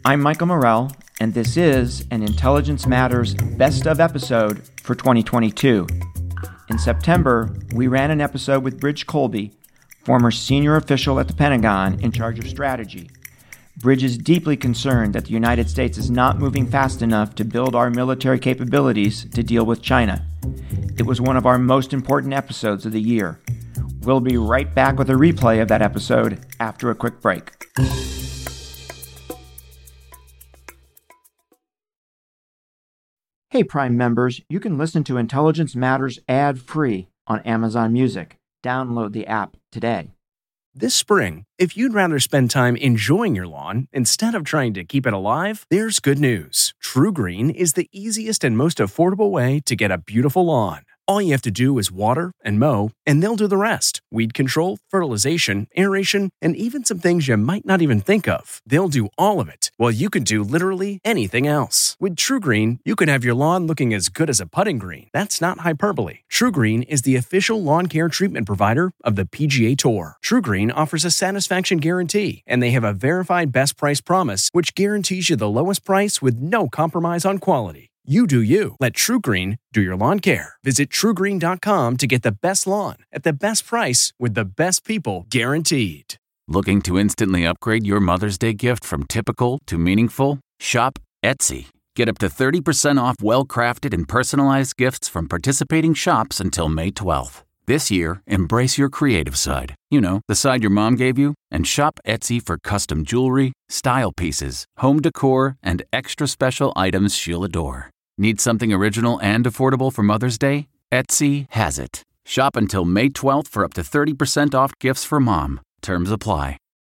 I'm Michael Morell, and this is an Intelligence Matters Best of episode for 2022. In September, we ran an episode with Bridge Colby, former senior official at the Pentagon in charge of strategy. Bridge is deeply concerned that the United States is not moving fast enough to build our military capabilities to deal with China. It was one of our most important episodes of the year. We'll be right back with a replay of that episode after a quick break. Hey, Prime members, you can listen to Intelligence Matters ad-free on Amazon Music. Download the app today. This spring, if you'd rather spend time enjoying your lawn instead of trying to keep it alive, there's good news. TruGreen is the easiest and most affordable way to get a beautiful lawn. All you have to do is water and mow, and they'll do the rest. Weed control, fertilization, aeration, and even some things you might not even think of. They'll do all of it, while you can do literally anything else. With TruGreen, you can have your lawn looking as good as a putting green. That's not hyperbole. TruGreen is the official lawn care treatment provider of the PGA Tour. TruGreen offers a satisfaction guarantee, and they have a verified best price promise, which guarantees you the lowest price with no compromise on quality. You do you. Let TruGreen do your lawn care. Visit TruGreen.com to get the best lawn at the best price with the best people guaranteed. Looking to instantly upgrade your Mother's Day gift from typical to meaningful? Shop Etsy. Get up to 30% off well-crafted and personalized gifts from participating shops until May 12th. This year, embrace your creative side. You know, the side your mom gave you. And shop Etsy for custom jewelry, style pieces, home decor, and extra special items she'll adore. Need something original and affordable for Mother's Day? Etsy has it. Shop until May 12th for up to 30% off gifts for mom. Terms apply.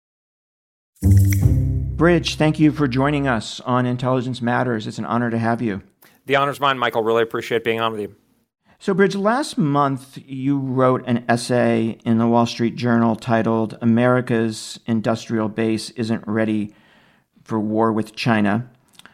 Bridge, thank you for joining us on Intelligence Matters. It's an honor to have you. The honor's mine, Michael. Really appreciate being on with you. So, Bridge, last month you wrote an essay in the Wall Street Journal titled "America's Industrial Base Isn't Ready for War with China."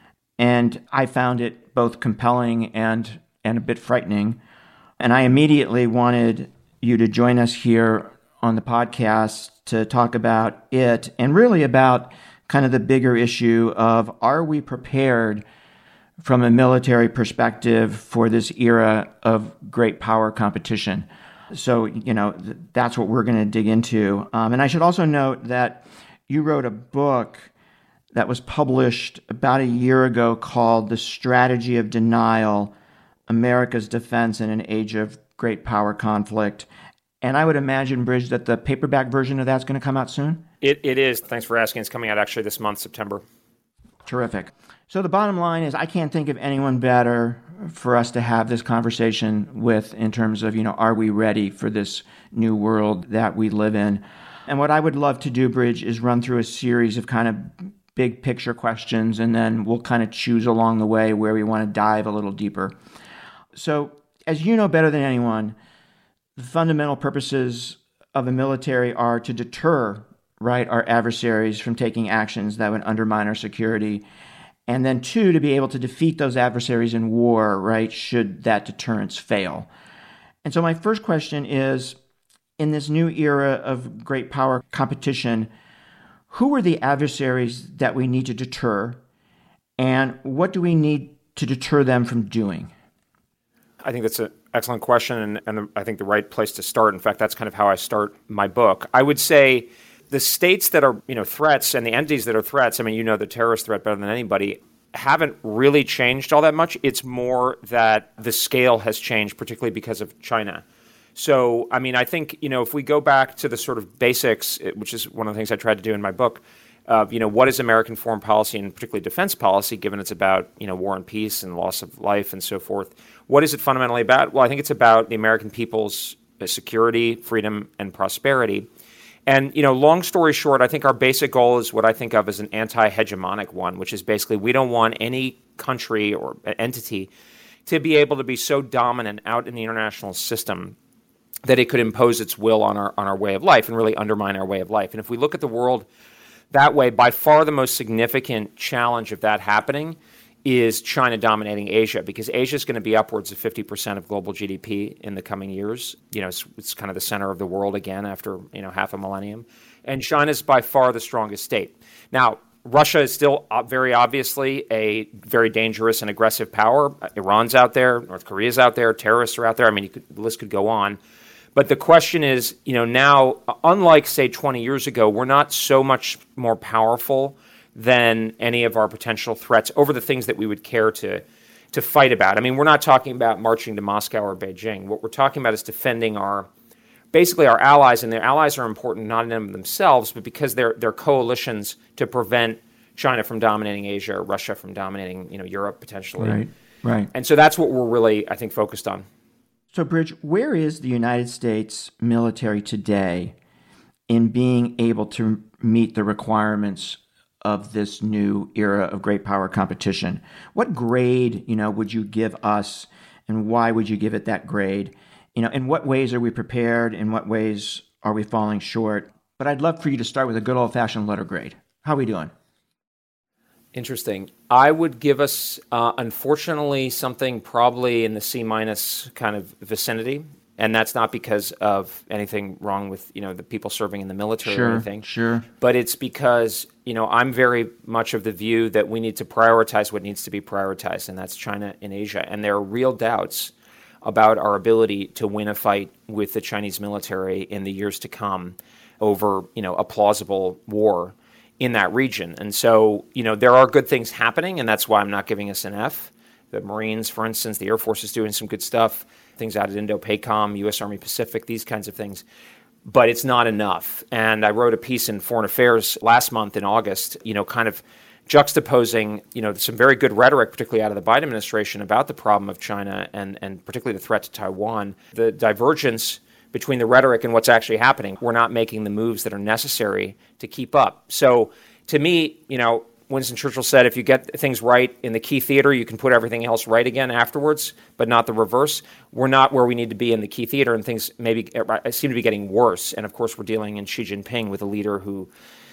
And I found it both compelling and a bit frightening. And I immediately wanted you to join us here on the podcast to talk about it and really about kind of the bigger issue of, are we prepared from a military perspective for this era of great power competition? So, that's what we're going to dig into. And I should also note that you wrote a book that was published about a year ago called The Strategy of Denial, America's Defense in an Age of Great Power Conflict. And I would imagine, Bridge, that the paperback version of that's going to come out soon? It is. Thanks for asking. It's coming out actually this month, September. Terrific. So the bottom line is I can't think of anyone better for us to have this conversation with in terms of, are we ready for this new world that we live in? And what I would love to do, Bridge, is run through a series of kind of big picture questions, and then we'll kind of choose along the way where we want to dive a little deeper. So as you know better than anyone, the fundamental purposes of the military are to deter, our adversaries from taking actions that would undermine our security. And then two, to be able to defeat those adversaries in war, should that deterrence fail. And so my first question is, in this new era of great power competition, who are the adversaries that we need to deter, and what do we need to deter them from doing? I think that's an excellent question, and I think the right place to start. In fact, that's kind of how I start my book. I would say the states that are, threats and the entities that are threats, the terrorist threat better than anybody, haven't really changed all that much. It's more that the scale has changed, particularly because of China. So, I think, if we go back to the sort of basics, which is one of the things I tried to do in my book, what is American foreign policy and particularly defense policy, given it's about, war and peace and loss of life and so forth. What is it fundamentally about? Well, I think it's about the American people's security, freedom, and prosperity. And, long story short, I think our basic goal is what I think of as an anti-hegemonic one, which is basically we don't want any country or entity to be able to be so dominant out in the international system that it could impose its will on our way of life and really undermine our way of life. And if we look at the world that way, by far the most significant challenge of that happening is China dominating Asia, because Asia is going to be upwards of 50% of global GDP in the coming years. It's kind of the center of the world again after, half a millennium. And China is by far the strongest state. Now, Russia is still very obviously a very dangerous and aggressive power. Iran's out there, North Korea's out there, terrorists are out there. I mean, the list could go on. But the question is, now, unlike, say, 20 years ago, we're not so much more powerful than any of our potential threats over the things that we would care to fight about. I mean, we're not talking about marching to Moscow or Beijing. What we're talking about is defending basically our allies, and their allies are important not in them themselves, but because they're coalitions to prevent China from dominating Asia or Russia from dominating, Europe potentially. Right. And so that's what we're really, I think, focused on. So, Bridge, where is the United States military today in being able to meet the requirements of this new era of great power competition? What grade, would you give us, and why would you give it that grade? In what ways are we prepared? In what ways are we falling short? But I'd love for you to start with a good old-fashioned letter grade. How are we doing? Interesting. I would give us, unfortunately, something probably in the C- kind of vicinity. And that's not because of anything wrong with, the people serving in the military or anything. Sure. But it's because, I'm very much of the view that we need to prioritize what needs to be prioritized, and that's China and Asia. And there are real doubts about our ability to win a fight with the Chinese military in the years to come over, a plausible war in that region. And so, there are good things happening, and that's why I'm not giving us an F. The Marines, for instance, the Air Force is doing some good stuff, things out at Indo-PACOM, U.S. Army Pacific, these kinds of things. But it's not enough. And I wrote a piece in Foreign Affairs last month in August, kind of juxtaposing, some very good rhetoric, particularly out of the Biden administration, about the problem of China and particularly the threat to Taiwan. The divergence between the rhetoric and what's actually happening. We're not making the moves that are necessary to keep up. So to me, Winston Churchill said, if you get things right in the key theater, you can put everything else right again afterwards, but not the reverse. We're not where we need to be in the key theater, and things maybe seem to be getting worse. And of course, we're dealing in Xi Jinping with a leader who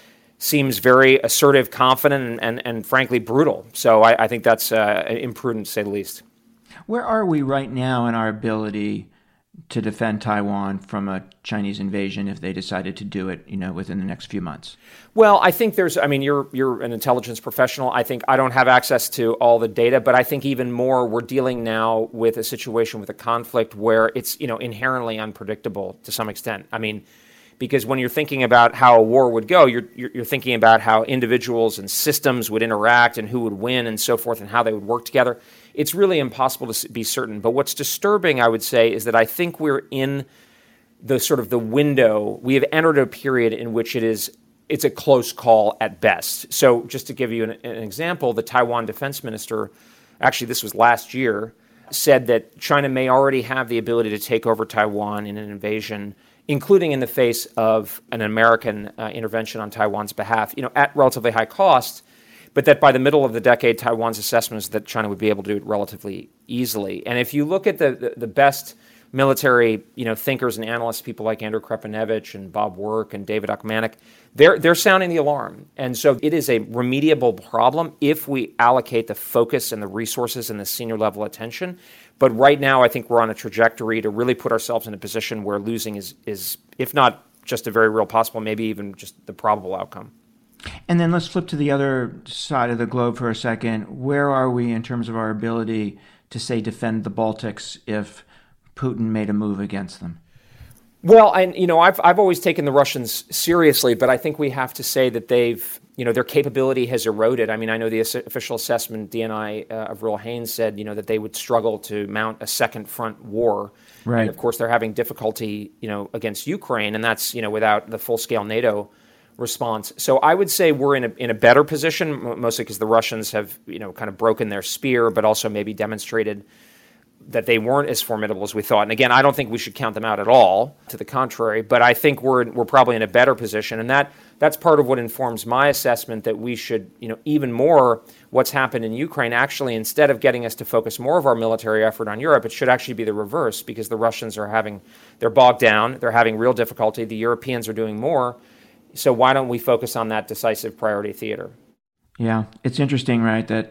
seems very assertive, confident, and frankly brutal. So I think that's imprudent, to say the least. Where are we right now in our ability to defend Taiwan from a Chinese invasion if they decided to do it, within the next few months? Well, I think you're an intelligence professional. I think I don't have access to all the data, but I think even more, we're dealing now with a situation with a conflict where it's, inherently unpredictable to some extent. Because when you're thinking about how a war would go, you're thinking about how individuals and systems would interact and who would win and so forth and how they would work together. It's really impossible to be certain. But what's disturbing, I would say, is that I think we're in the sort of the window. We have entered a period in which it's a close call at best. So just to give you an example, the Taiwan defense minister, actually this was last year, said that China may already have the ability to take over Taiwan in an invasion, including in the face of an American intervention on Taiwan's behalf, at relatively high cost, but that by the middle of the decade, Taiwan's assessment is that China would be able to do it relatively easily. And if you look at the best military, thinkers and analysts, people like Andrew Krepanevich and Bob Work and David Ochmanek, they're sounding the alarm. And so it is a remediable problem if we allocate the focus and the resources and the senior level attention. But right now, I think we're on a trajectory to really put ourselves in a position where losing is if not just a very real possible, maybe even just the probable outcome. And then let's flip to the other side of the globe for a second. Where are we in terms of our ability to, say, defend the Baltics if Putin made a move against them? Well, I've always taken the Russians seriously, but I think we have to say that their capability has eroded. I know the official assessment, DNI of Avril Haines said, that they would struggle to mount a second front war. Right. And of course, they're having difficulty, against Ukraine, and that's, without the full-scale NATO response. So I would say we're in a better position, mostly because the Russians have, kind of broken their spear, but also maybe demonstrated that they weren't as formidable as we thought. And again, I don't think we should count them out at all. To the contrary, but I think we're probably in a better position, and that's part of what informs my assessment that we should, even more what's happened in Ukraine. Actually, instead of getting us to focus more of our military effort on Europe, it should actually be the reverse, because the Russians they're bogged down, they're having real difficulty. The Europeans are doing more. So why don't we focus on that decisive priority theater? Yeah, it's interesting, right, that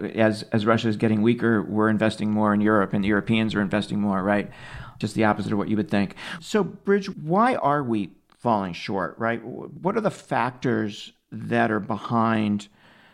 as Russia is getting weaker, we're investing more in Europe, and the Europeans are investing more, right? Just the opposite of what you would think. So, Bridge, why are we falling short, right? What are the factors that are behind,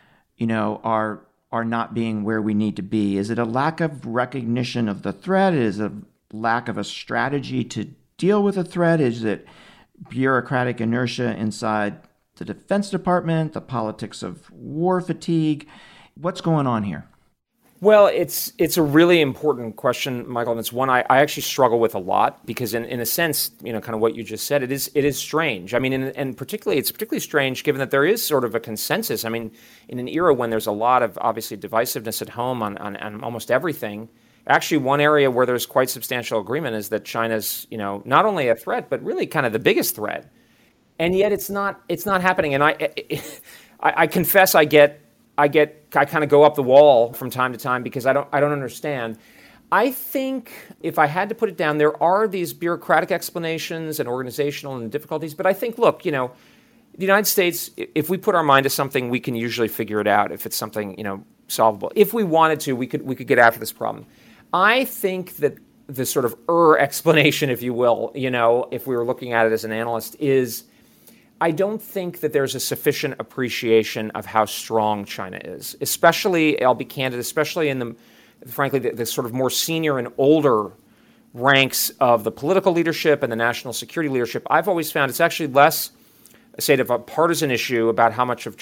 are not being where we need to be? Is it a lack of recognition of the threat? Is it a lack of a strategy to deal with a threat? Is it bureaucratic inertia inside the Defense Department, the politics of war fatigue? What's going on here? Well, it's a really important question, Michael, and it's one I actually struggle with a lot because in a sense, kind of what you just said, it is strange. I mean, and particularly, it's particularly strange given that there is sort of a consensus. I mean, in an era when there's a lot of, obviously, divisiveness at home on almost everything, actually one area where there's quite substantial agreement is that China's, not only a threat, but really kind of the biggest threat. And yet it's not happening. And I confess I kind of go up the wall from time to time because I don't understand. I think if I had to put it down, there are these bureaucratic explanations and organizational and difficulties. But I think, look, the United States, if we put our mind to something, we can usually figure it out if it's something, solvable. If we wanted to, we could get after this problem. I think that the sort of explanation, if you will, if we were looking at it as an analyst, is I don't think that there's a sufficient appreciation of how strong China is, especially, I'll be candid, especially in the sort of more senior and older ranks of the political leadership and the national security leadership. I've always found it's actually less a state of a partisan issue about how much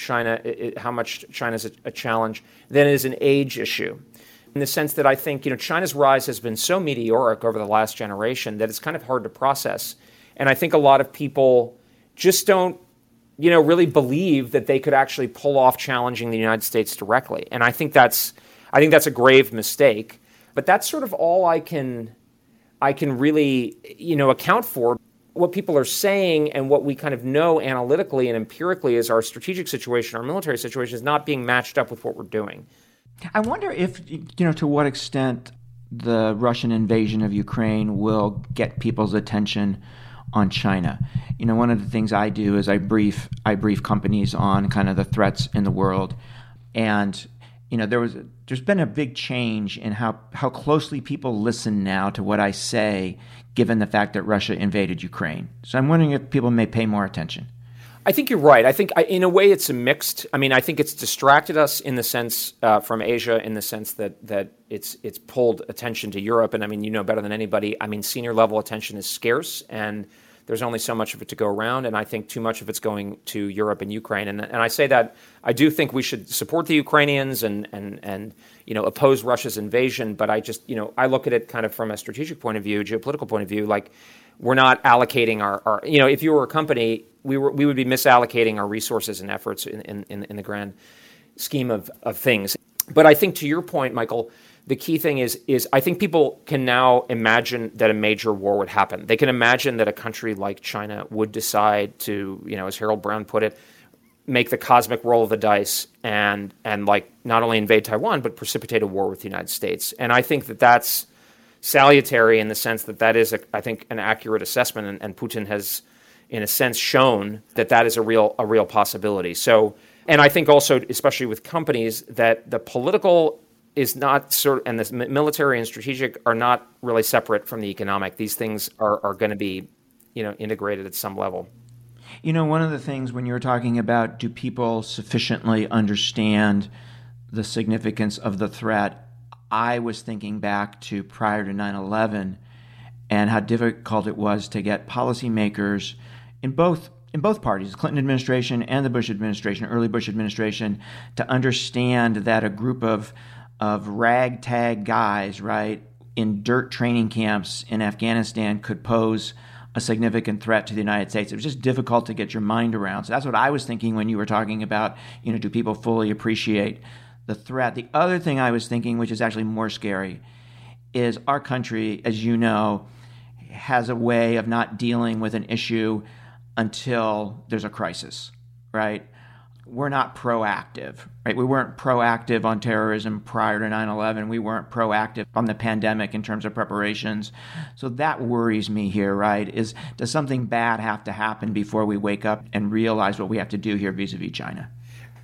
China's a challenge than it is an age issue. In the sense that I think, China's rise has been so meteoric over the last generation that it's kind of hard to process. And I think a lot of people just don't, really believe that they could actually pull off challenging the United States directly. And I think that's a grave mistake. But that's sort of all I can really, account for. What people are saying and what we kind of know analytically and empirically is our strategic situation, our military situation is not being matched up with what we're doing. I wonder if, to what extent the Russian invasion of Ukraine will get people's attention on China. One of the things I do is I brief companies on kind of the threats in the world. And, there's been a big change in how closely people listen now to what I say, given the fact that Russia invaded Ukraine. So I'm wondering if people may pay more attention. I think you're right. I think in a way it's a mixed. I mean, I think it's distracted us in the sense from Asia, in the sense that it's pulled attention to Europe. And I mean, better than anybody. I mean, senior level attention is scarce, and there's only so much of it to go around. And I think too much of it's going to Europe and Ukraine. And I say that I do think we should support the Ukrainians and oppose Russia's invasion. But I just I look at it kind of from a strategic point of view, geopolitical point of view, like we're not allocating our if you were a company, we would be misallocating our resources and efforts in the grand scheme of things. But I think to your point, Michael, the key thing is I think people can now imagine that a major war would happen. They can imagine that a country like China would decide to, as Harold Brown put it, make the cosmic roll of the dice and like not only invade Taiwan, but precipitate a war with the United States. And I think that that's salutary in the sense that is, I think, an accurate assessment, and Putin has, in a sense, shown that is a real possibility. So, and I think also, especially with companies, that the political is not and the military and strategic are not really separate from the economic. These things are going to be, integrated at some level. One of the things when you were talking about do people sufficiently understand the significance of the threat, I was thinking back to prior to 9/11 and how difficult it was to get policymakers in both parties, the Clinton administration and the Bush administration, early Bush administration, to understand that a group of ragtag guys, right, in dirt training camps in Afghanistan could pose a significant threat to the United States. It was just difficult to get your mind around. So that's what I was thinking when you were talking about, do people fully appreciate the threat? The other thing I was thinking, which is actually more scary, is our country, as you know, has a way of not dealing with an issue until there's a crisis, right? We're not proactive, right? We weren't proactive on terrorism prior to 9/11. We weren't proactive on the pandemic in terms of preparations. So that worries me here, right? Does something bad have to happen before we wake up and realize what we have to do here vis-a-vis China?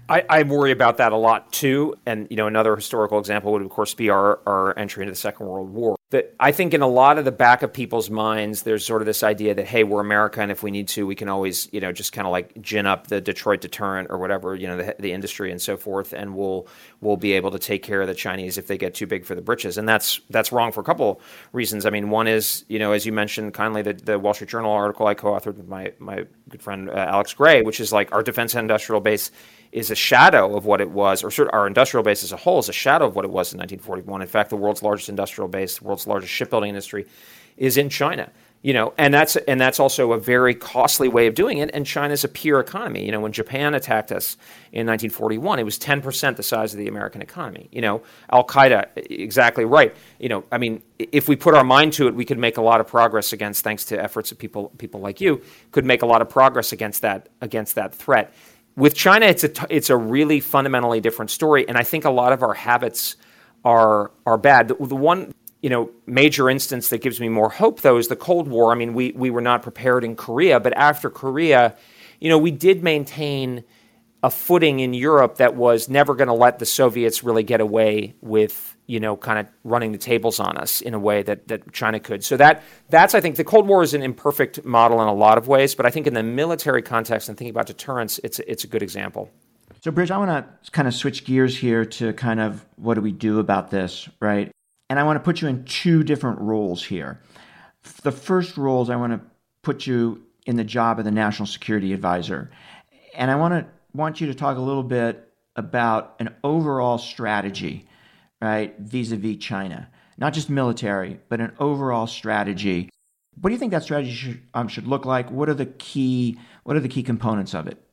I worry about that a lot too. And, another historical example would, of course, be our entry into the Second World War. That I think in a lot of the back of people's minds, there's sort of this idea that, hey, we're America, and if we need to, we can always, just kind of like gin up the Detroit deterrent or whatever, the industry and so forth, and we'll be able to take care of the Chinese if they get too big for the britches. And that's wrong for a couple reasons. I mean, one is, as you mentioned kindly, the Wall Street Journal article I co-authored with my good friend Alex Gray, which is like our defense and industrial base is a shadow of what it was, or our industrial base as a whole is a shadow of what it was in 1941. In fact, the world's largest industrial base, the world's largest shipbuilding industry, is in China. And that's also a very costly way of doing it. And China's a peer economy. When Japan attacked us in 1941, it was 10% the size of the American economy. Al Qaeda, exactly right. If we put our mind to it, we could make a lot of progress thanks to efforts of people like you, could make a lot of progress against that threat. With China, it's a really fundamentally different story, and I think a lot of our habits are bad. The one major instance that gives me more hope, though, is the Cold War. I mean, we were not prepared in Korea, but after Korea, we did maintain a footing in Europe that was never going to let the Soviets really get away with kind of running the tables on us in a way that China could. So that's I think the Cold War is an imperfect model in a lot of ways, but I think in the military context and thinking about deterrence, it's a good example. So Bridge, I want to kind of switch gears here to kind of what do we do about this, right? And I want to put you in two different roles here. The first role is I want to put you in the job of the National Security Advisor. And I want you to talk a little bit about an overall strategy, right, vis-a-vis China. Not just military, but an overall strategy. What do you think that strategy should look like? What are the key components of it?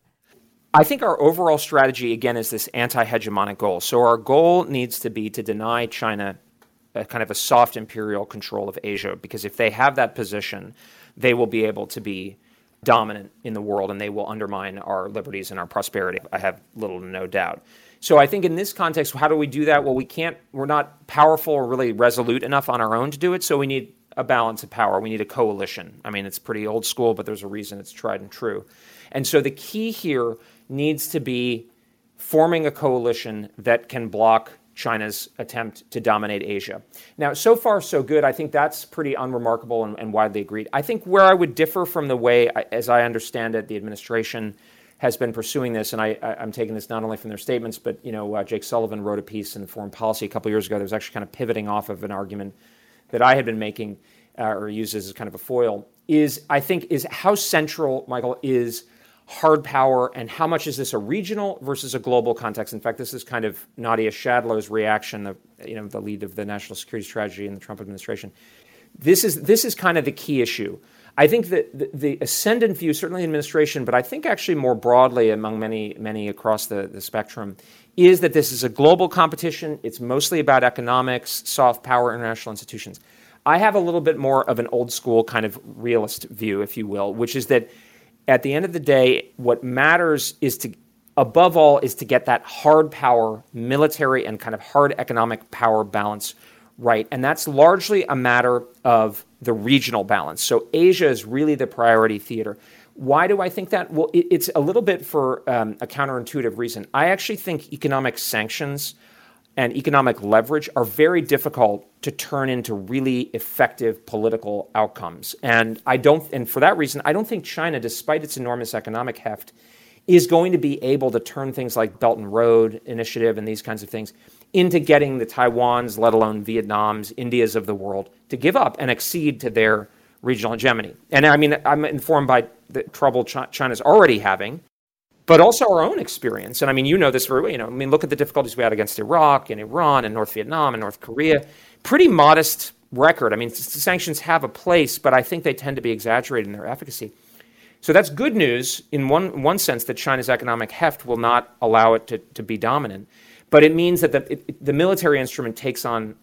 I think our overall strategy, again, is this anti-hegemonic goal. So our goal needs to be to deny China kind of a soft imperial control of Asia, because if they have that position, they will be able to be dominant in the world and they will undermine our liberties and our prosperity. I have little to no doubt. So I think in this context, how do we do that? Well, we're not powerful or really resolute enough on our own to do it, so we need a balance of power. We need a coalition. I mean, it's pretty old school, but there's a reason it's tried and true. And so the key here needs to be forming a coalition that can block China's attempt to dominate Asia. Now, so far, so good. I think that's pretty unremarkable and widely agreed. I think where I would differ from the way, as I understand it, the administration has been pursuing this, and I'm taking this not only from their statements, but Jake Sullivan wrote a piece in Foreign Policy a couple years ago that was actually kind of pivoting off of an argument that I had been making or used as kind of a foil, is how central, Michael, is hard power, and how much is this a regional versus a global context? In fact, this is kind of Nadia Schadler's reaction, the lead of the national security strategy in the Trump administration. This is kind of the key issue. I think that the ascendant view, certainly in the administration, but I think actually more broadly among many across the spectrum, is that this is a global competition. It's mostly about economics, soft power, international institutions. I have a little bit more of an old school kind of realist view, if you will, which is that at the end of the day, what matters is above all, to get that hard power, military and kind of hard economic power balance right. And that's largely a matter of the regional balance. So Asia is really the priority theater. Why do I think that? Well, it's a little bit for a counterintuitive reason. I actually think economic sanctions and economic leverage are very difficult to turn into really effective political outcomes. And for that reason, I don't think China, despite its enormous economic heft, is going to be able to turn things like Belt and Road Initiative and these kinds of things into getting the Taiwans, let alone Vietnams, Indias of the world, to give up and accede to their regional hegemony. And I mean, I'm informed by the trouble China's already having, but also our own experience. And I mean, this very well. I mean, look at the difficulties we had against Iraq and Iran and North Vietnam and North Korea. Pretty modest record. I mean, sanctions have a place, but I think they tend to be exaggerated in their efficacy. So that's good news in one sense, that China's economic heft will not allow it to be dominant. But it means that the military instrument takes on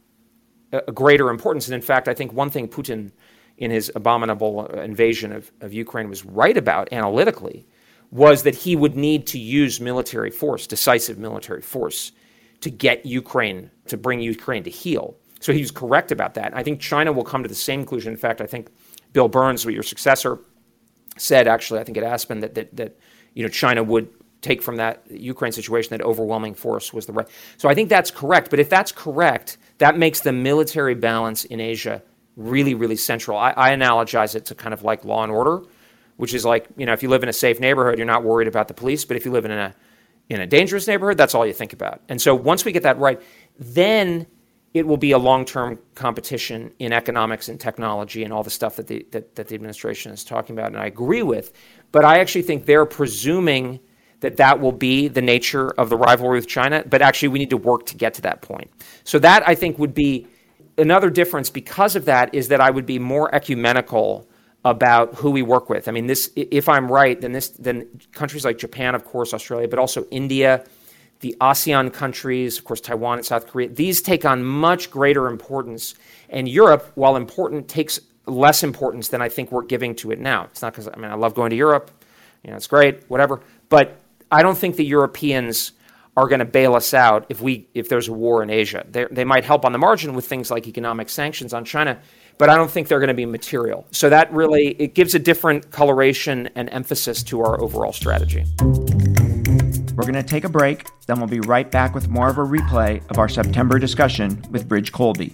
a greater importance. And in fact, I think one thing Putin, in his abominable invasion of Ukraine, was right about analytically was that he would need to use military force, decisive military force, to get Ukraine, to bring Ukraine to heel. So he was correct about that. I think China will come to the same conclusion. In fact, I think Bill Burns, your successor, said actually, I think at Aspen, that China would take from that Ukraine situation that overwhelming force was the right. So I think that's correct. But if that's correct, that makes the military balance in Asia really, really central. I analogize it to kind of like Law and Order, which is like, if you live in a safe neighborhood, you're not worried about the police. But if you live in a dangerous neighborhood, that's all you think about. And so once we get that right, then it will be a long-term competition in economics and technology and all the stuff that the administration is talking about, and I agree with. But I actually think they're presuming that will be the nature of the rivalry with China, but actually we need to work to get to that point. So that, I think, would be another difference because of that, is that I would be more ecumenical about who we work with. I mean, this, if I'm right, then countries like Japan, of course, Australia, but also India, the ASEAN countries, of course, Taiwan and South Korea, these take on much greater importance. And Europe, while important, takes less importance than I think we're giving to it now. It's not because, I love going to Europe. It's great, whatever. But I don't think the Europeans are going to bail us out if there's a war in Asia. They might help on the margin with things like economic sanctions on China, but I don't think they're going to be material. So that really, it gives a different coloration and emphasis to our overall strategy. We're going to take a break, then we'll be right back with more of a replay of our September discussion with Bridge Colby.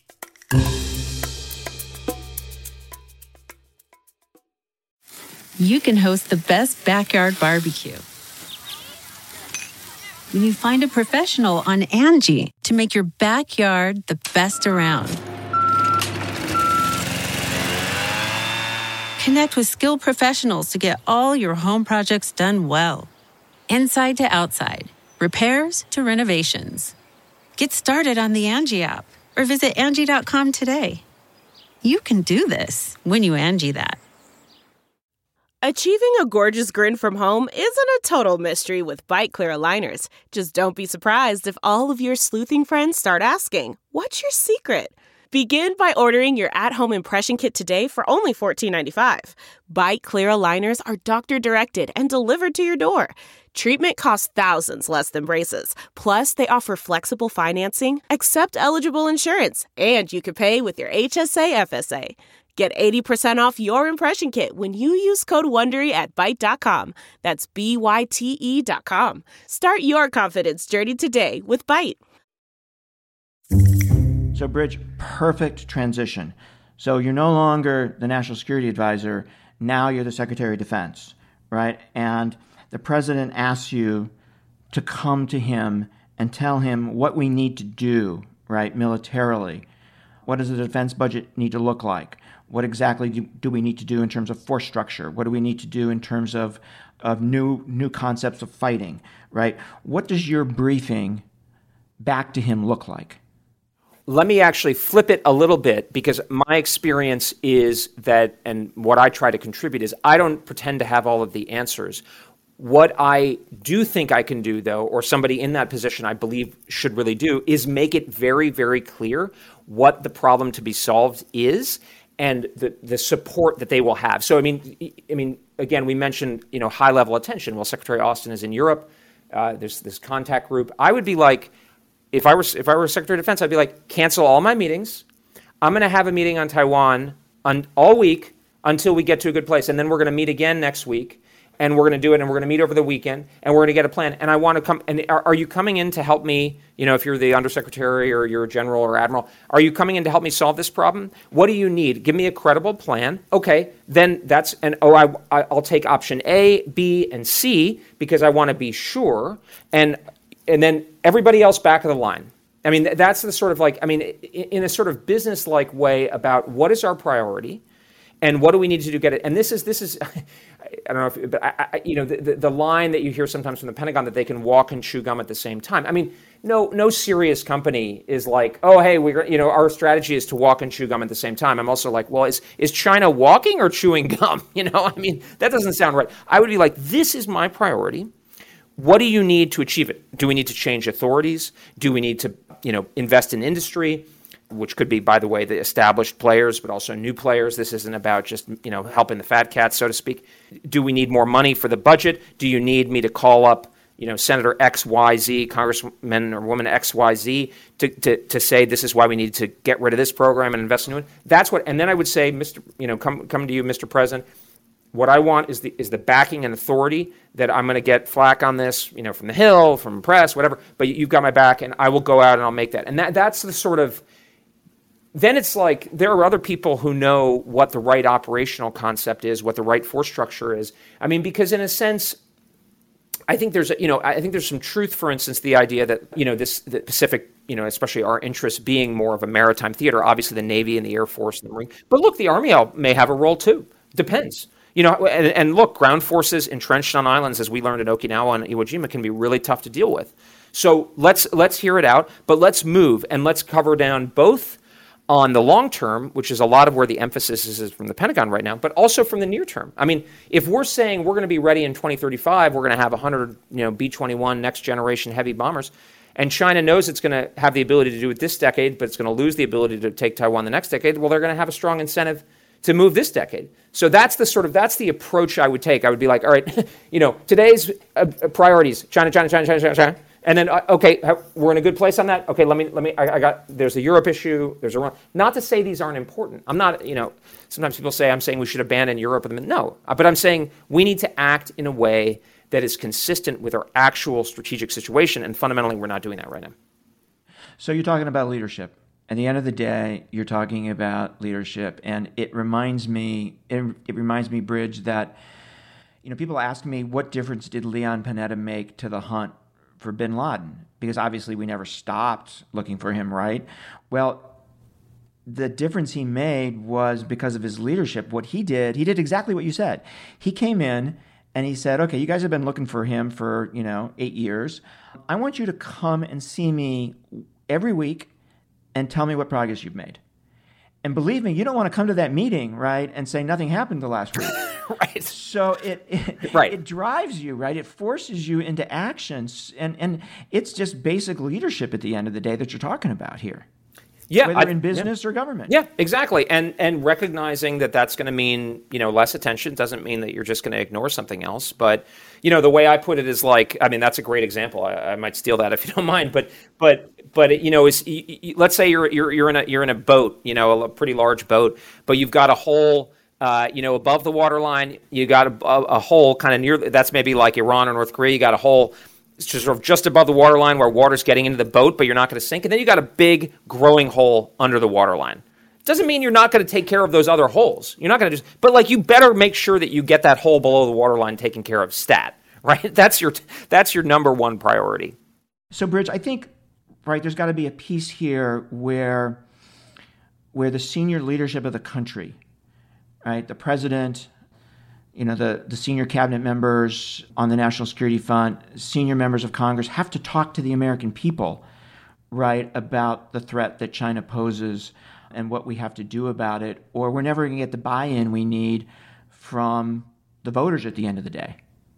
You can host the best backyard barbecue when you find a professional on Angie to make your backyard the best around. Connect with skilled professionals to get all your home projects done well. Inside to outside, repairs to renovations. Get started on the Angie app or visit Angie.com today. You can do this when you Angie that. Achieving a gorgeous grin from home isn't a total mystery with Byte Clear aligners. Just don't be surprised if all of your sleuthing friends start asking, "What's your secret?" Begin by ordering your at-home impression kit today for only $14.95. Byte Clear aligners are doctor-directed and delivered to your door. Treatment costs thousands less than braces. Plus, they offer flexible financing, accept eligible insurance, and you can pay with your HSA FSA. Get 80% off your impression kit when you use code WONDERY at Byte.com. That's BYTE.com. Start your confidence journey today with Byte. So, Bridge, perfect transition. So you're no longer the National Security Advisor. Now you're the Secretary of Defense, right? And the president asks you to come to him and tell him what we need to do, right, militarily. What does the defense budget need to look like? What exactly do we need to do in terms of force structure? What do we need to do in terms of new concepts of fighting, right? What does your briefing back to him look like? Let me actually flip it a little bit, because my experience is that, and what I try to contribute is, I don't pretend to have all of the answers. What I do think I can do, though, or somebody in that position I believe should really do, is make it very, very clear what the problem to be solved is and the support that they will have. So, I mean, again, we mentioned, high-level attention. Well, Secretary Austin is in Europe. There's this contact group. I would be like, if I were Secretary of Defense, I'd be like, cancel all my meetings. I'm going to have a meeting on Taiwan all week until we get to a good place. And then we're going to meet again next week. And we're going to do it, and we're going to meet over the weekend, and we're going to get a plan. And I want to come. And are you coming in to help me? If you're the undersecretary or you're a general or admiral, are you coming in to help me solve this problem? What do you need? Give me a credible plan. Okay, then I'll take option A, B, and C because I want to be sure. And then everybody else back of the line. I mean, that's the sort of in a sort of business-like way about what is our priority. And what do we need to do to get it? And this is, I don't know, but the line that you hear sometimes from the Pentagon that they can walk and chew gum at the same time. I mean, no serious company is like, oh, hey, our strategy is to walk and chew gum at the same time. I'm also like, well, is China walking or chewing gum? That doesn't sound right. I would be like, this is my priority. What do you need to achieve it? Do we need to change authorities? Do we need to, invest in industry? Which could be, by the way, the established players, but also new players. This isn't about just, helping the fat cats, so to speak. Do we need more money for the budget? Do you need me to call up, Senator XYZ, Congressman or woman XYZ, to say this is why we need to get rid of this program and invest in it? That's what. And then I would say, come to you, Mr. President. What I want is the backing and authority that I'm going to get flack on this, from the Hill, from press, whatever. But you've got my back, and I will go out and I'll make that. And that's the sort of. Then it's like there are other people who know what the right operational concept is, what the right force structure is. I mean, because in a sense, I think there's some truth, for instance, the idea that, the Pacific, especially our interests being more of a maritime theater, obviously the Navy and the Air Force and the Marine. But look, the Army may have a role too. Depends. And look, ground forces entrenched on islands, as we learned in Okinawa and Iwo Jima, can be really tough to deal with. So let's hear it out, but let's move and let's cover down both on the long term, which is a lot of where the emphasis is from the Pentagon right now, but also from the near term. I mean, if we're saying we're going to be ready in 2035, we're going to have 100, B-21 next generation heavy bombers, and China knows it's going to have the ability to do it this decade, but it's going to lose the ability to take Taiwan the next decade, well, they're going to have a strong incentive to move this decade. So that's the approach I would take. I would be like, all right, today's priorities, China. And then, okay, we're in a good place on that. Okay, there's a Europe issue, there's Iran. Not to say these aren't important. I'm not, sometimes people say I'm saying we should abandon Europe. No, but I'm saying we need to act in a way that is consistent with our actual strategic situation. And fundamentally, we're not doing that right now. So you're talking about leadership. At the end of the day, you're talking about leadership. And it reminds me, Bridge, that, people ask me, what difference did Leon Panetta make to the hunt for bin Laden? Because obviously we never stopped looking for him, right? Well, the difference he made was because of his leadership. What he did exactly what you said. He came in and he said, okay, you guys have been looking for him for, 8 years. I want you to come and see me every week and tell me what progress you've made. And believe me, you don't want to come to that meeting, right, and say nothing happened the last week. Right. So it drives you, right? It forces you into actions, and it's just basic leadership at the end of the day that you're talking about here. Yeah, whether in business or government. Yeah, exactly. And recognizing that that's going to mean, less attention doesn't mean that you're just going to ignore something else. But, the way I put it is that's a great example. I might steal that if you don't mind. But let's say you're in a boat, a pretty large boat, but you've got a hole, above the waterline. You got a hole kind of near. That's maybe like Iran or North Korea. You got a hole. It's just above the waterline where water's getting into the boat, but you're not going to sink. And then you got a big growing hole under the waterline. Doesn't mean you're not going to take care of those other holes. You're not going to but you better make sure that you get that hole below the waterline taken care of stat, right? That's your number one priority. So, Bridge, I think, right, there's got to be a piece here where the senior leadership of the country, right, the president, the senior cabinet members on the National Security Fund, senior members of Congress have to talk to the American people, right, about the threat that China poses and what we have to do about it, or we're never going to get the buy-in we need from the voters at the end of the day.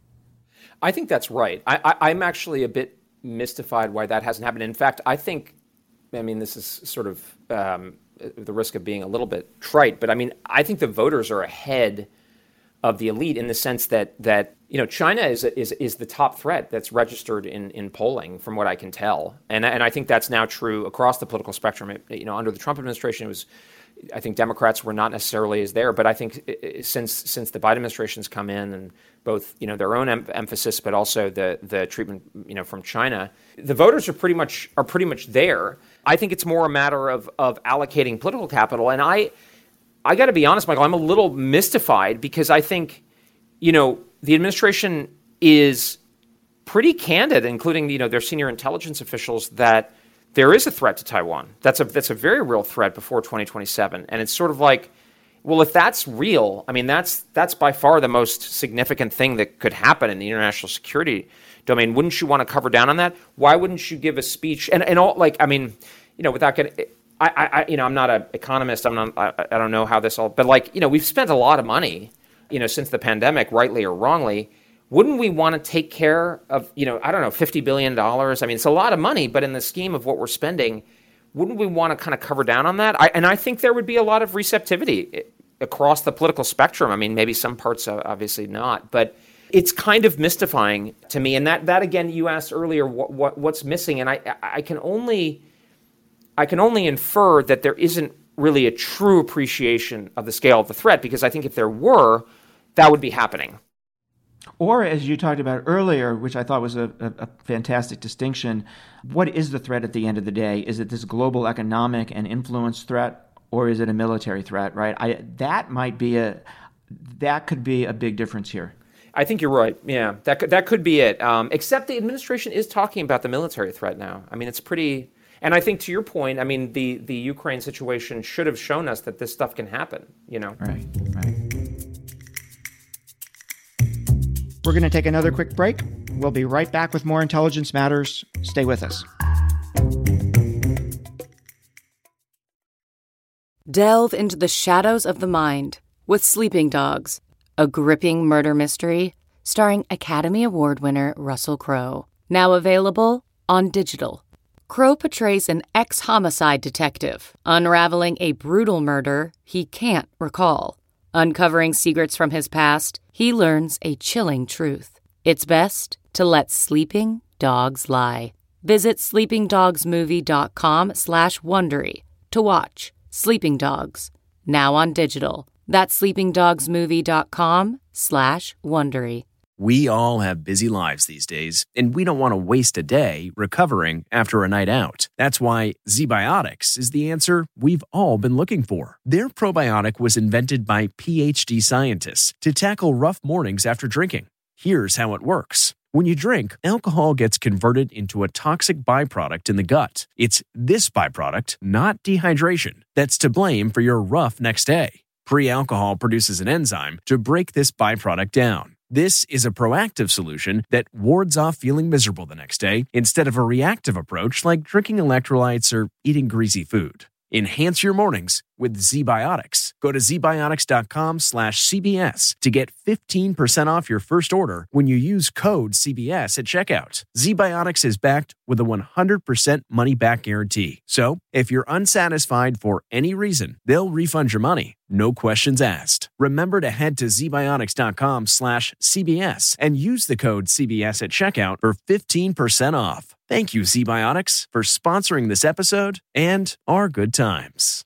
I think that's right. I'm actually a bit mystified why that hasn't happened. In fact, this is sort of the risk of being a little bit trite, but I think the voters are ahead of the elite in the sense that China is the top threat that's registered in polling, from what I can tell, and I think that's now true across the political spectrum. Under the Trump administration, I think Democrats were not necessarily as there, but I think since the Biden administration's come in, and both their own emphasis, but also the treatment from China, the voters are pretty much there. I think it's more a matter of allocating political capital, and I got to be honest, Michael, I'm a little mystified because I think, the administration is pretty candid, including, their senior intelligence officials, that there is a threat to Taiwan. That's a very real threat before 2027. And it's sort of like, well, if that's real, that's by far the most significant thing that could happen in the international security domain. Wouldn't you want to cover down on that? Why wouldn't you give a speech? And all, without getting... I'm not an economist. I don't know how this all, but we've spent a lot of money, since the pandemic, rightly or wrongly. Wouldn't we want to take care of, $50 billion? It's a lot of money, but in the scheme of what we're spending, wouldn't we want to kind of cover down on that? I think there would be a lot of receptivity across the political spectrum. Maybe some parts, obviously not, but it's kind of mystifying to me. And that again, you asked earlier, what's missing, and I can only infer that there isn't really a true appreciation of the scale of the threat, because I think if there were, that would be happening. Or, as you talked about earlier, which I thought was a fantastic distinction, what is the threat at the end of the day? Is it this global economic and influence threat, or is it a military threat, right? That could be a big difference here. I think you're right. Yeah, that could be it. Except the administration is talking about the military threat now. I mean, it's pretty... And I think to your point, I mean, the Ukraine situation should have shown us that this stuff can happen, Right. We're going to take another quick break. We'll be right back with more Intelligence Matters. Stay with us. Delve into the shadows of the mind with Sleeping Dogs, a gripping murder mystery starring Academy Award winner Russell Crowe. Now available on digital. Crowe portrays an ex-homicide detective unraveling a brutal murder he can't recall. Uncovering secrets from his past, he learns a chilling truth. It's best to let sleeping dogs lie. Visit sleepingdogsmovie.com/Wondery to watch Sleeping Dogs, now on digital. That's sleepingdogsmovie.com/Wondery. We all have busy lives these days, and we don't want to waste a day recovering after a night out. That's why ZBiotics is the answer we've all been looking for. Their probiotic was invented by PhD scientists to tackle rough mornings after drinking. Here's how it works. When you drink, alcohol gets converted into a toxic byproduct in the gut. It's this byproduct, not dehydration, that's to blame for your rough next day. Pre-alcohol produces an enzyme to break this byproduct down. This is a proactive solution that wards off feeling miserable the next day instead of a reactive approach like drinking electrolytes or eating greasy food. Enhance your mornings with ZBiotics. Go to zbiotics.com/CBS to get 15% off your first order when you use code CBS at checkout. ZBiotics is backed with a 100% money-back guarantee. So, if you're unsatisfied for any reason, they'll refund your money. No questions asked. Remember to head to zbiotics.com/CBS and use the code CBS at checkout for 15% off. Thank you, ZBiotics, for sponsoring this episode and our good times.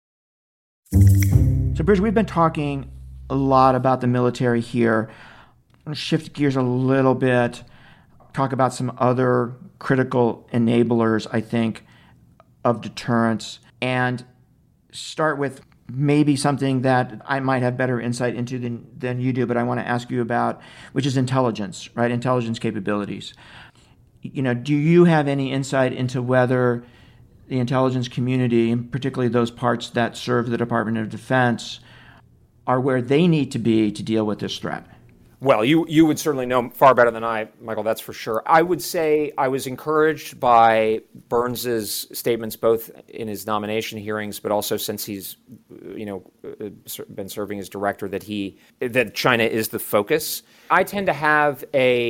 So, Bridget, we've been talking a lot about the military here. I'm going to shift gears a little bit, talk about some other critical enablers, I think, of deterrence, and start with maybe something that I might have better insight into than you do, but I want to ask you about, which is intelligence, right? Intelligence capabilities. Do you have any insight into whether the intelligence community, and particularly those parts that serve the Department of Defense, are where they need to be to deal with this threat? Well, you would certainly know far better than I, Michael, that's for sure. I would say I was encouraged by Burns's statements, both in his nomination hearings, but also since he's, been serving as director, that China is the focus. I tend to have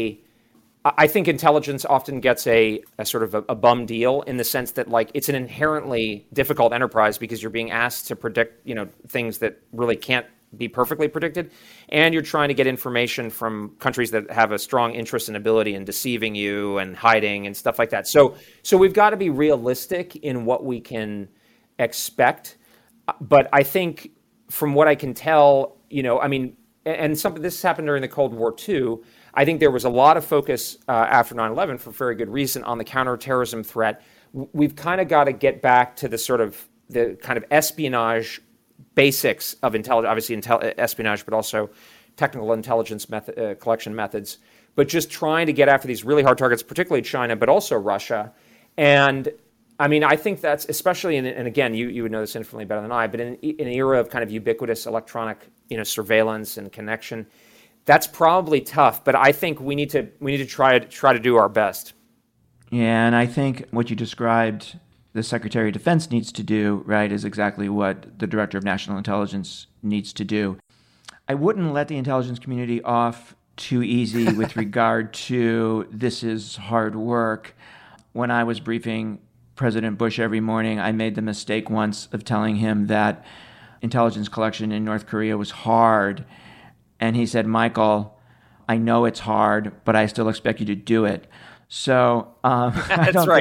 I think intelligence often gets a sort of a bum deal in the sense that, like, it's an inherently difficult enterprise because you're being asked to predict, things that really can't be perfectly predicted, and you're trying to get information from countries that have a strong interest and ability in deceiving you and hiding and stuff like that. So we've got to be realistic in what we can expect. But I think from what I can tell, and this happened during the Cold War too, I think there was a lot of focus after 9/11 for very good reason on the counterterrorism threat. We've kind of got to get back to the kind of espionage basics of intelligence, obviously espionage, but also technical intelligence collection methods, but just trying to get after these really hard targets, particularly China, but also Russia. And I think that's especially and again, you would know this infinitely better than I, but in an era of kind of ubiquitous electronic, surveillance and connection, that's probably tough. But I think we need to try to do our best. Yeah, and I think what you described the Secretary of Defense needs to do, right, is exactly what the Director of National Intelligence needs to do. I wouldn't let the intelligence community off too easy with regard to this is hard work. When I was briefing President Bush every morning, I made the mistake once of telling him that intelligence collection in North Korea was hard. And he said, "Michael, I know it's hard, but I still expect you to do it." So That's right.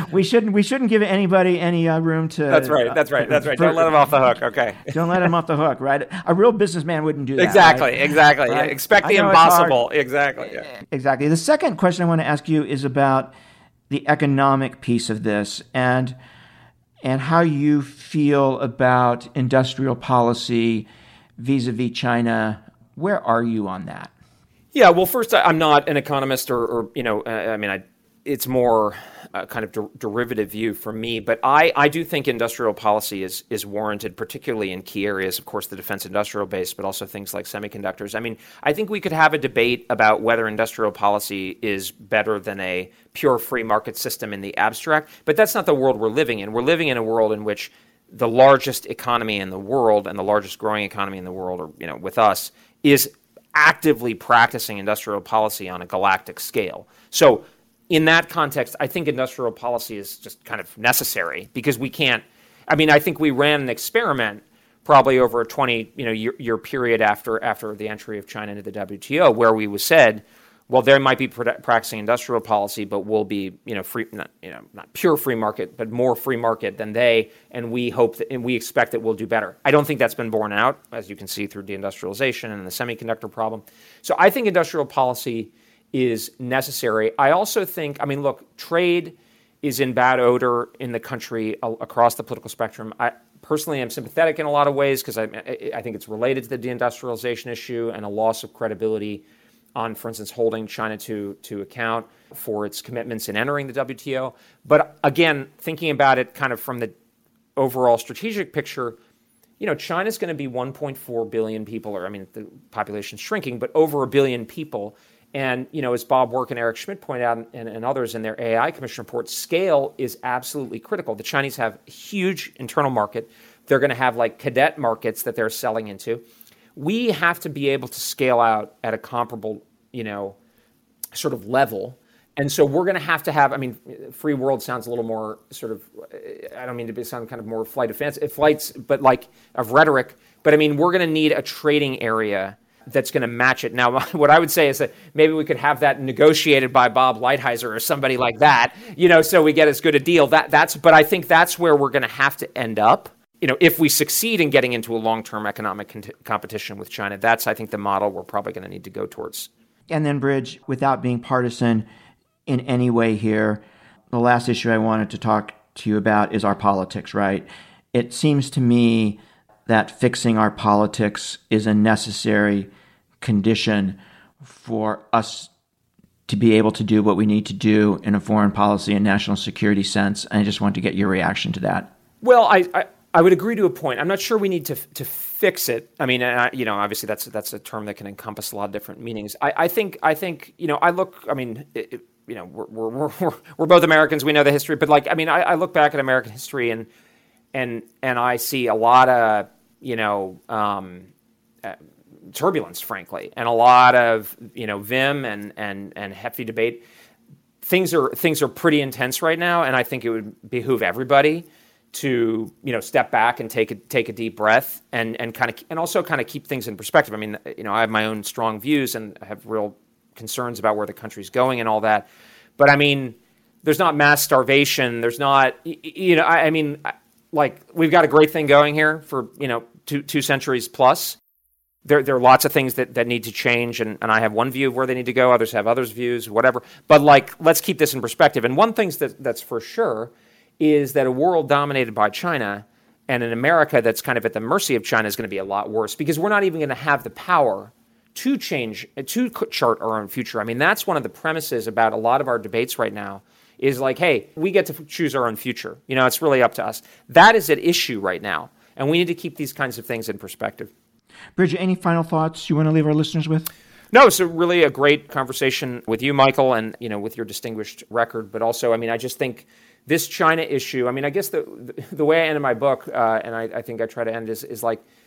We shouldn't give anybody any room to. That's right. Don't let them off the hook. Okay. Don't let them off the hook. Right. A real businessman wouldn't do that. Exactly. Right? Exactly. Right? Yeah. Expect the impossible. Exactly. Yeah. Exactly. The second question I want to ask you is about the economic piece of this and how you feel about industrial policy vis-a-vis China. Where are you on that? Yeah, well, first, I'm not an economist it's more kind of derivative view for me, but I do think industrial policy is warranted, particularly in key areas, of course, the defense industrial base, but also things like semiconductors. I mean, I think we could have a debate about whether industrial policy is better than a pure free market system in the abstract, but that's not the world we're living in. We're living in a world in which the largest economy in the world and the largest growing economy in the world, or with us, is actively practicing industrial policy on a galactic scale. So in that context, I think industrial policy is just kind of necessary because we can't, I think we ran an experiment probably over a 20 year period after the entry of China into the WTO where we said, well, there might be practicing industrial policy, but we'll be, free, not pure free market, but more free market than they, and we hope that, and we expect that we'll do better. I don't think that's been borne out, as you can see through deindustrialization and the semiconductor problem. So I think industrial policy is necessary. I also think, look, trade is in bad odor in the country across the political spectrum. I personally am sympathetic in a lot of ways because I think it's related to the deindustrialization issue and a loss of credibility on, for instance, holding China to account for its commitments in entering the WTO. But again, thinking about it kind of from the overall strategic picture, China's going to be 1.4 billion people, the population's shrinking, but over 1 billion people. And, as Bob Work and Eric Schmidt point out and others in their AI Commission report, scale is absolutely critical. The Chinese have a huge internal market. They're going to have like cadet markets that they're selling into. We have to be able to scale out at a comparable, sort of level. And so we're going to have, free world sounds a little more sort of, I don't mean to sound kind of more flights, but like of rhetoric. But we're going to need a trading area that's going to match it. Now, what I would say is that maybe we could have that negotiated by Bob Lighthizer or somebody like that, so we get as good a deal. But I think that's where we're going to have to end up. If we succeed in getting into a long-term economic competition with China, that's, I think, the model we're probably going to need to go towards. And then, Bridge, without being partisan in any way here, the last issue I wanted to talk to you about is our politics, right? It seems to me that fixing our politics is a necessary condition for us to be able to do what we need to do in a foreign policy and national security sense. And I just want to get your reaction to that. Well, I would agree to a point. I'm not sure we need to fix it. Obviously that's a term that can encompass a lot of different meanings. I think we're both Americans. We know the history, but I look back at American history and I see a lot of turbulence, frankly, and a lot of vim and hefty debate. Things are pretty intense right now, and I think it would behoove everybody to step back and take a deep breath and also keep things in perspective. I have my own strong views and I have real concerns about where the country's going and all that. But there's not mass starvation. There's not we've got a great thing going here for two centuries plus. There are lots of things that need to change, and I have one view of where they need to go. Others have others' views, whatever. But let's keep this in perspective. And one thing that's for sure is that a world dominated by China and an America that's kind of at the mercy of China is going to be a lot worse because we're not even going to have the power to chart our own future. That's one of the premises about a lot of our debates right now is hey, we get to choose our own future. It's really up to us. That is at issue right now, and we need to keep these kinds of things in perspective. Bridget, any final thoughts you want to leave our listeners with? No, it's really a great conversation with you, Michael, and with your distinguished record. But also, I just think this China issue. I guess the way I ended my book, and I think I try to end is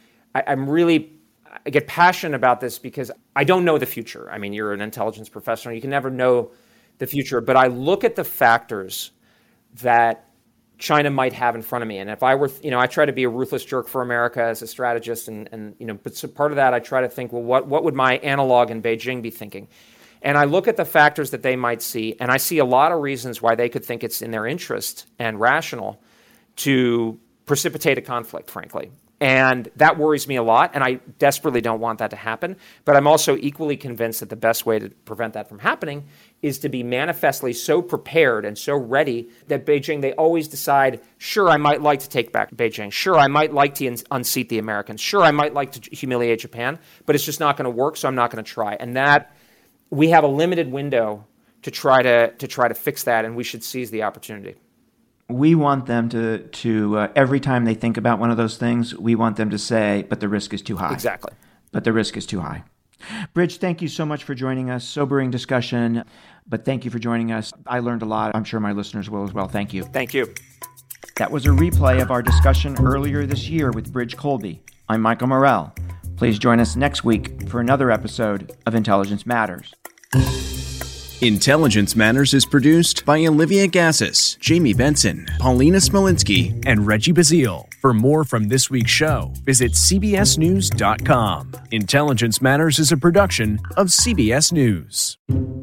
I get passionate about this because I don't know the future. You're an intelligence professional; you can never know the future. But I look at the factors that China might have in front of me. And if I were, I try to be a ruthless jerk for America as a strategist. But so part of that, I try to think, well, what would my analog in Beijing be thinking? And I look at the factors that they might see, and I see a lot of reasons why they could think it's in their interest and rational to precipitate a conflict, frankly. And that worries me a lot, and I desperately don't want that to happen. But I'm also equally convinced that the best way to prevent that from happening is to be manifestly so prepared and so ready that Beijing, they always decide, sure, I might like to take back Beijing. Sure, I might like to unseat the Americans. Sure, I might like to humiliate Japan, but it's just not going to work, so I'm not going to try. And that we have a limited window to try to fix that, and we should seize the opportunity. We want them to every time they think about one of those things, we want them to say, but the risk is too high. Exactly. But the risk is too high. Bridge, thank you so much for joining us. Sobering discussion, but thank you for joining us. I learned a lot. I'm sure my listeners will as well. Thank you. Thank you. That was a replay of our discussion earlier this year with Bridge Colby. I'm Michael Morell. Please join us next week for another episode of Intelligence Matters. Intelligence Matters is produced by Olivia Gassis, Jamie Benson, Paulina Smolinski, and Reggie Bazile. For more from this week's show, visit cbsnews.com. Intelligence Matters is a production of CBS News.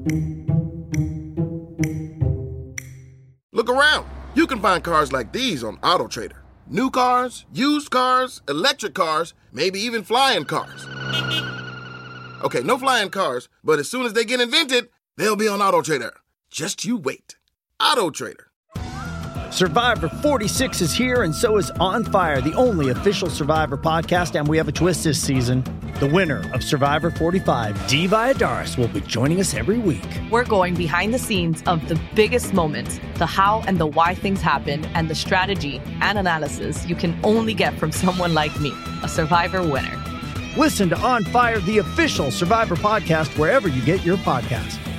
Look around. You can find cars like these on AutoTrader. New cars, used cars, electric cars, maybe even flying cars. Okay, no flying cars, but as soon as they get invented, they'll be on AutoTrader. Just you wait. AutoTrader. Survivor 46 is here, and so is On Fire, the only official Survivor podcast, and we have a twist this season. The winner of Survivor 45, Dee Valladares, will be joining us every week. We're going behind the scenes of the biggest moments, the how and the why things happen, and the strategy and analysis you can only get from someone like me, a Survivor winner. Listen to On Fire, the official Survivor podcast, wherever you get your podcasts.